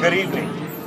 Good evening.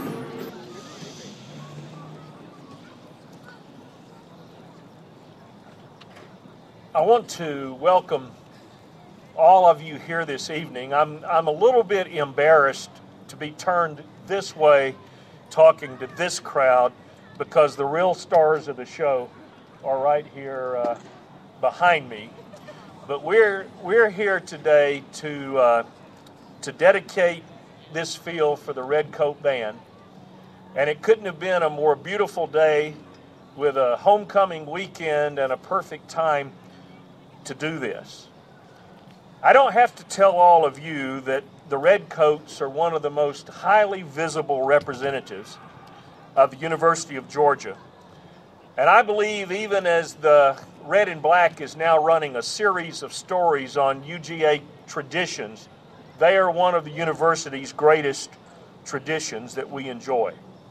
I want to welcome all of you here this evening. I'm a little bit embarrassed to be turned this way talking to this crowd because the real stars of the show are right here behind me. But we're here today to dedicate this field for the Redcoat Band. And it couldn't have been a more beautiful day with a homecoming weekend and a perfect time to do this. I don't have to tell all of you that the Redcoats are one of the most highly visible representatives of the University of Georgia. And I believe even as the Red and Black is now running a series of stories on UGA traditions, they are one of the university's greatest traditions that we enjoy.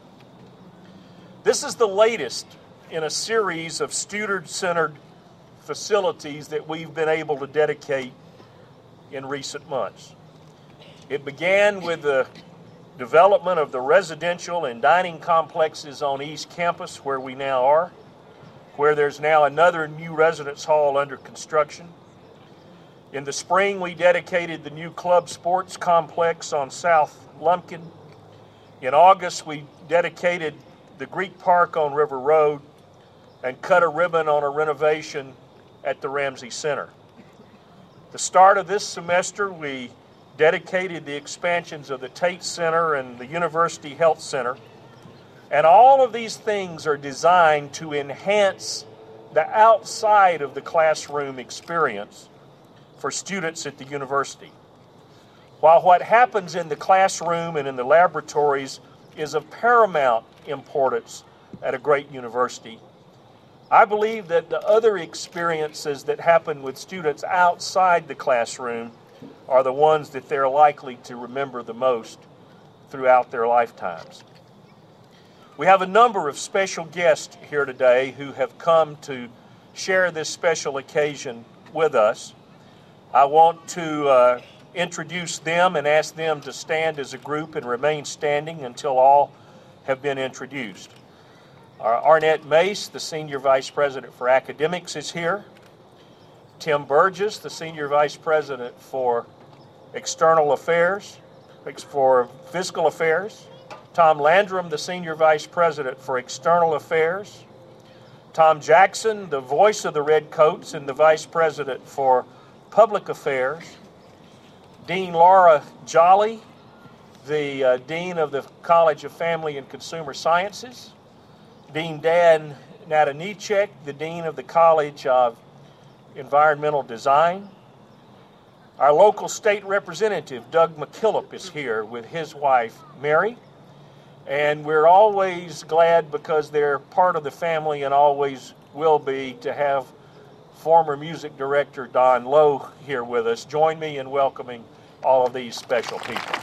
This is the latest in a series of student-centered facilities that we've been able to dedicate in recent months. It began with the development of the residential and dining complexes on East Campus, where we now are, where there's now another new residence hall under construction. In the spring, we dedicated the new club sports complex on South Lumpkin. In August, we dedicated the Greek Park on River Road and cut a ribbon on a renovation at the Ramsey Center. The start of this semester, we dedicated the expansions of the Tate Center and the University Health Center. And all of these things are designed to enhance the outside of the classroom experience for students at the university. While what happens in the classroom and in the laboratories is of paramount importance at a great university, I believe that the other experiences that happen with students outside the classroom are the ones that they're likely to remember the most throughout their lifetimes. We have a number of special guests here today who have come to share this special occasion with us. I want to introduce them and ask them to stand as a group and remain standing until all have been introduced. Arnett Mace, the Senior Vice President for Academics, is here. Tim Burgess, the Senior Vice President for External Affairs, for Fiscal Affairs. Tom Landrum, the Senior Vice President for External Affairs. Tom Jackson, the voice of the Redcoats and the Vice President for Public Affairs. Dean Laura Jolly, the Dean of the College of Family and Consumer Sciences. Dean Dan Natanichek, the Dean of the College of Environmental Design. Our local state representative, Doug McKillop, is here with his wife, Mary. And we're always glad, because they're part of the family and always will be, to have former music director Don Lowe here with us. Join me in welcoming all of these special people.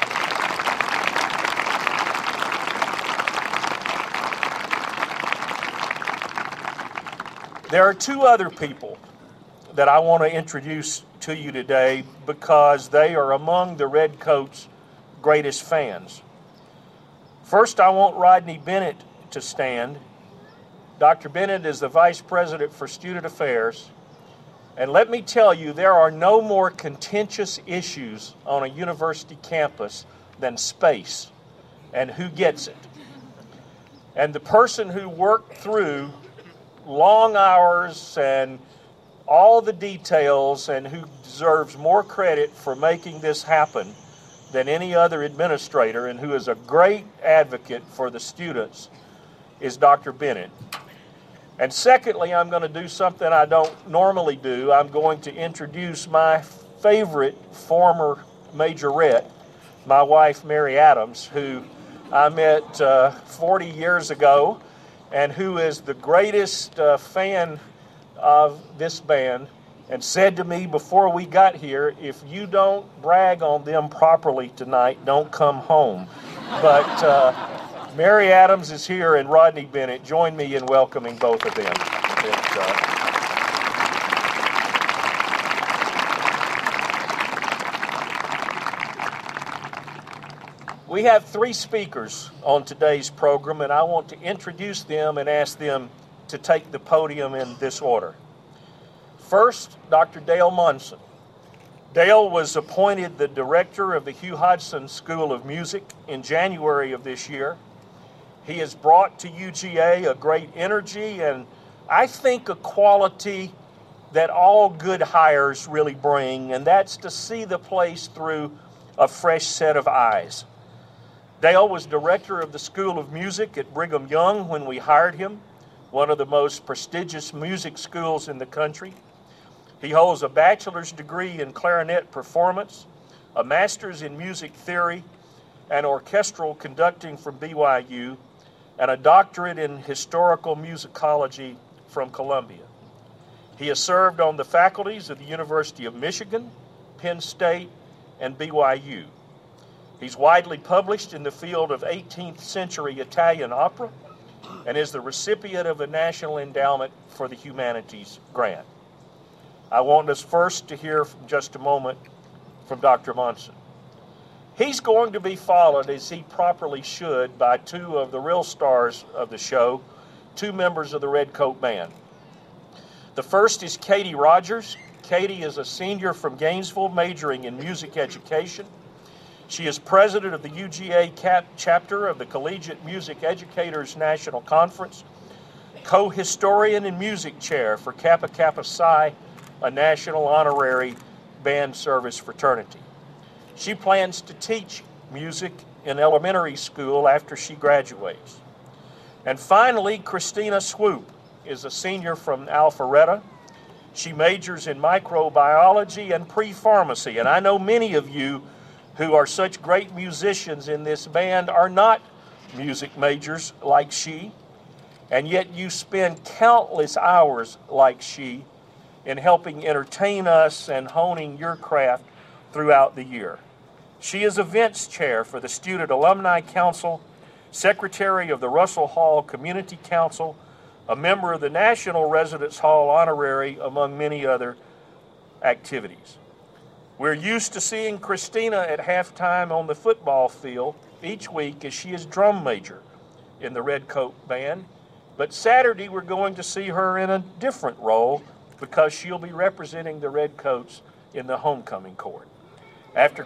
There are two other people that I want to introduce to you today because they are among the Redcoats' greatest fans. First, I want Rodney Bennett to stand. Dr. Bennett is the Vice President for Student Affairs. And let me tell you, there are no more contentious issues on a university campus than space and who gets it. And the person who worked through long hours and all the details and who deserves more credit for making this happen than any other administrator and who is a great advocate for the students is Dr. Bennett. And secondly, I'm going to do something I don't normally do. I'm going to introduce my favorite former majorette, my wife, Mary Adams, who I met 40 years ago and who is the greatest fan of this band, and said to me before we got here, if you don't brag on them properly tonight, don't come home. But Mary Adams is here, and Rodney Bennett. Join me in welcoming both of them. We have three speakers on today's program, and I want to introduce them and ask them to take the podium in this order. First, Dr. Dale Monson. Dale was appointed the director of the Hugh Hodgson School of Music in January of this year. He has brought to UGA a great energy and I think a quality that all good hires really bring, and that's to see the place through a fresh set of eyes. Dale was director of the School of Music at Brigham Young when we hired him, one of the most prestigious music schools in the country. He holds a bachelor's degree in clarinet performance, a master's in music theory and orchestral conducting from BYU, and a doctorate in historical musicology from Columbia. He has served on the faculties of the University of Michigan, Penn State, and BYU. He's widely published in the field of 18th century Italian opera and is the recipient of a National Endowment for the Humanities grant. I want us first to hear from just a moment from Dr. Monson. He's going to be followed, as he properly should, by two of the real stars of the show, two members of the Red Coat Band. The first is Katie Rogers. Katie is a senior from Gainesville majoring in music education. She is president of the UGA chapter of the Collegiate Music Educators National Conference, co-historian and music chair for Kappa Kappa Psi, a national honorary band service fraternity. She plans to teach music in elementary school after she graduates. And finally, Christina Swoop is a senior from Alpharetta. She majors in microbiology and pre-pharmacy, and I know many of you who are such great musicians in this band are not music majors like she, and yet you spend countless hours like she in helping entertain us and honing your craft throughout the year. She is events chair for the Student Alumni Council, secretary of the Russell Hall Community Council, a member of the National Residence Hall Honorary, among many other activities. We're used to seeing Christina at halftime on the football field each week as she is drum major in the Red Coat Band, but Saturday we're going to see her in a different role because she'll be representing the Red Coats in the homecoming court. After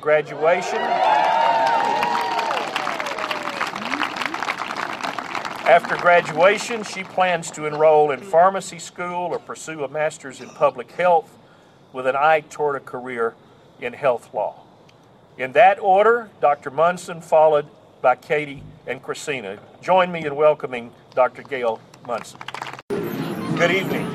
graduation, she plans to enroll in pharmacy school or pursue a master's in public health with an eye toward a career in health law. In that order, Dr. Monson, followed by Katie and Christina. Join me in welcoming Dr. Gail Monson. Good evening.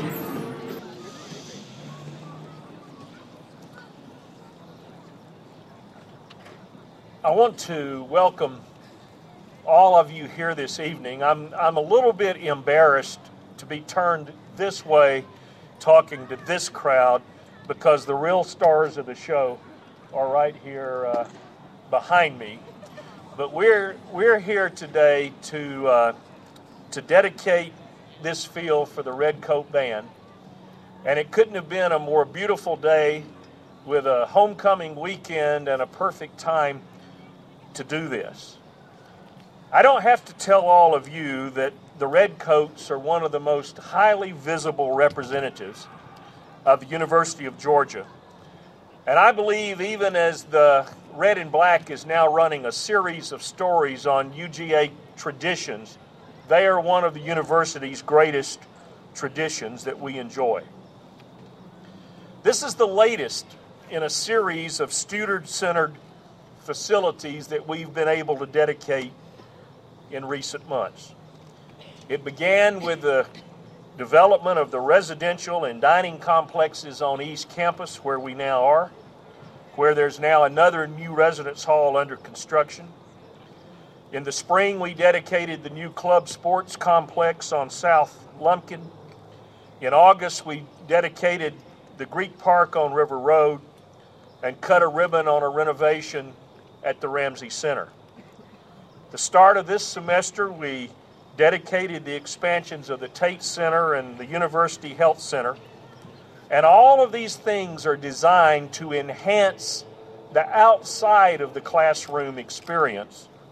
I want to welcome all of you here this evening. I'm a little bit embarrassed to be turned this way talking to this crowd because the real stars of the show are right here behind me. But we're here today to dedicate this field for the Red Coat Band. And it couldn't have been a more beautiful day with a homecoming weekend and a perfect time to do this. I don't have to tell all of you that the Redcoats are one of the most highly visible representatives of the University of Georgia. And I believe even as the Red and Black is now running a series of stories on UGA traditions, they are one of the university's greatest traditions that we enjoy. This is the latest in a series of student-centered facilities that we've been able to dedicate in recent months. It began with the development of the residential and dining complexes on East Campus, where we now are, where there's now another new residence hall under construction. In the spring, we dedicated the new club sports complex on South Lumpkin. In August, we dedicated the Greek Park on River Road and cut a ribbon on a renovation at the Ramsey Center. The start of this semester, we dedicated the expansions of the Tate Center and the University Health Center. And all of these things are designed to enhance the outside of the classroom experience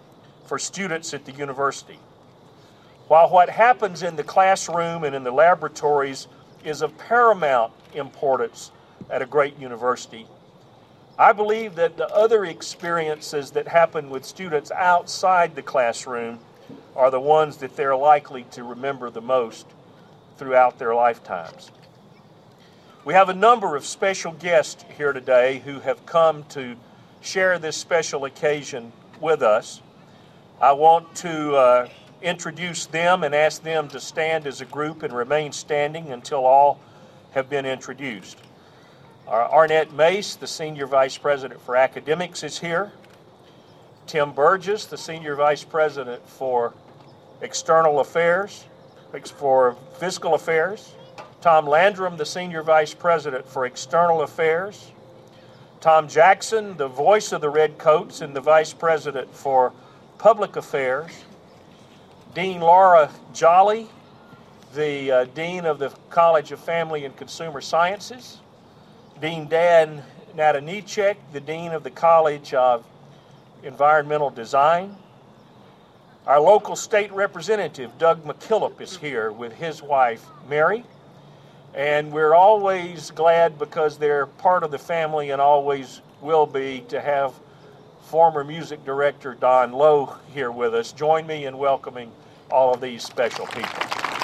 for students at the university. While what happens in the classroom and in the laboratories is of paramount importance at a great university, I believe that the other experiences that happen with students outside the classroom are the ones that they're likely to remember the most throughout their lifetimes. We have a number of special guests here today who have come to share this special occasion with us. I want to introduce them and ask them to stand as a group and remain standing until all have been introduced. Arnett Mace, the Senior Vice President for Academics, is here. Tim Burgess, the Senior Vice President for External Affairs, for Fiscal Affairs. Tom Landrum, the Senior Vice President for External Affairs. Tom Jackson, the voice of the Redcoats and the Vice President for Public Affairs. Dean Laura Jolly, the Dean of the College of Family and Consumer Sciences. Dean Dan Natanichek, the Dean of the College of Environmental Design. Our local state representative, Doug McKillop, is here with his wife, Mary. And we're always glad, because they're part of the family and always will be, to have former music director Don Lowe here with us. Join me in welcoming all of these special people.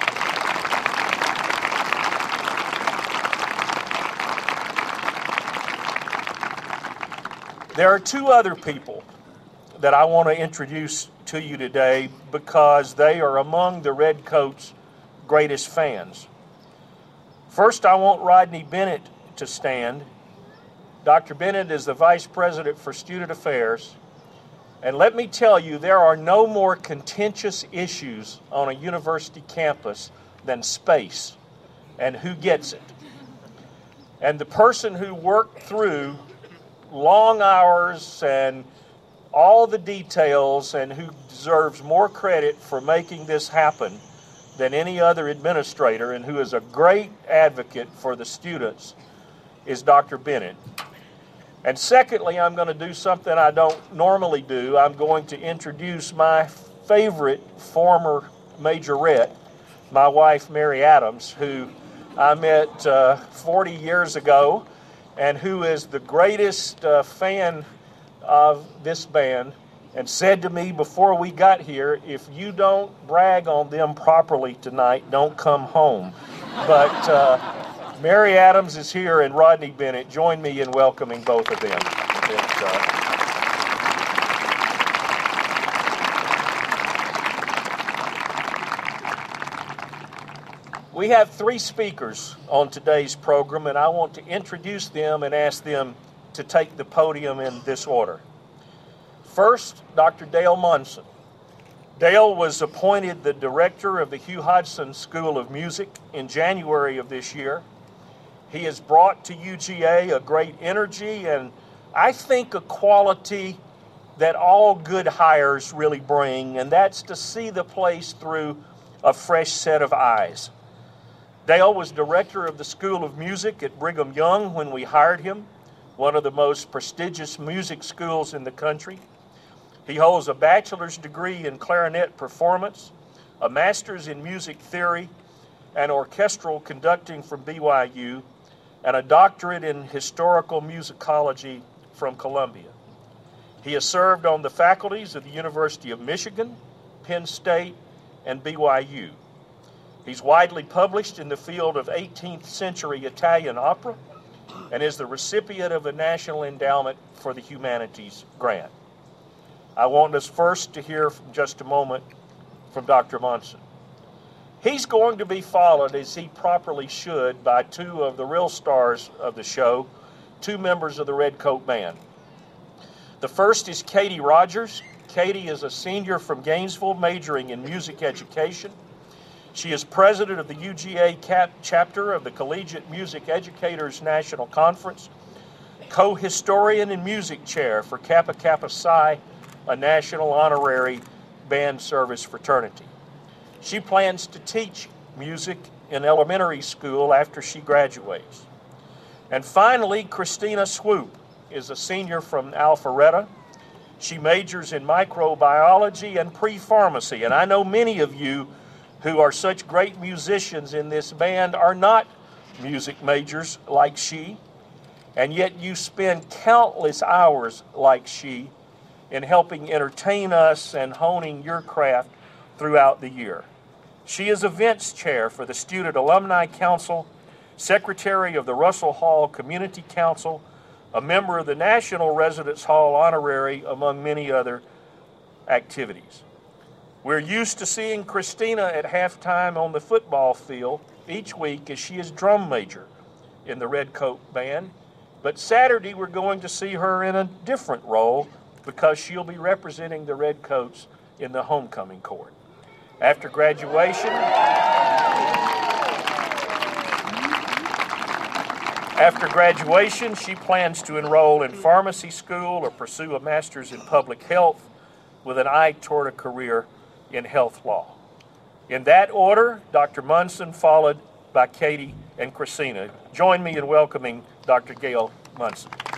There are two other people that I want to introduce to you today because they are among the Redcoats' greatest fans. First, I want Rodney Bennett to stand. Dr. Bennett is the Vice President for Student Affairs. And let me tell you, there are no more contentious issues on a university campus than space and who gets it. And the person who worked through long hours and all the details and who deserves more credit for making this happen than any other administrator and who is a great advocate for the students is Dr. Bennett. And secondly, I'm going to do something I don't normally do. I'm going to introduce my favorite former majorette, my wife, Mary Adams, who I met 40 years ago and who is the greatest fan of this band, and said to me before we got here, if you don't brag on them properly tonight, don't come home. But Mary Adams is here, and Rodney Bennett. Join me in welcoming both of them. We have three speakers on today's program, and I want to introduce them and ask them to take the podium in this order. First, Dr. Dale Monson. Dale was appointed the director of the Hugh Hodgson School of Music in January of this year. He has brought to UGA a great energy and I think a quality that all good hires really bring, and that's to see the place through a fresh set of eyes. Dale was director of the School of Music at Brigham Young when we hired him, one of the most prestigious music schools in the country. He holds a bachelor's degree in clarinet performance, a master's in music theory and orchestral conducting from BYU, and a doctorate in historical musicology from Columbia. He has served on the faculties of the University of Michigan, Penn State, and BYU. He's widely published in the field of 18th century Italian opera and is the recipient of a National Endowment for the Humanities grant. I want us first to hear from just a moment from Dr. Monson. He's going to be followed, as he properly should, by two of the real stars of the show, two members of the Redcoat Band. The first is Katie Rogers. Katie is a senior from Gainesville, majoring in music education. She is president of the UGA chapter of the Collegiate Music Educators National Conference, co-historian and music chair for Kappa Kappa Psi, a national honorary band service fraternity. She plans to teach music in elementary school after she graduates. And finally, Christina Swoop is a senior from Alpharetta. She majors in microbiology and pre-pharmacy, and I know many of you who are such great musicians in this band are not music majors like she, and yet you spend countless hours like she in helping entertain us and honing your craft throughout the year. She is events chair for the Student Alumni Council, secretary of the Russell Hall Community Council, a member of the National Residence Hall Honorary, among many other activities. We're used to seeing Christina at halftime on the football field each week as she is drum major in the Redcoat Band, but Saturday we're going to see her in a different role because she'll be representing the Redcoats in the homecoming court. After graduation, she plans to enroll in pharmacy school or pursue a master's in public health with an eye toward a career in health law. In that order, Dr. Munson, followed by Katie and Christina. Join me in welcoming Dr. Gail Munson.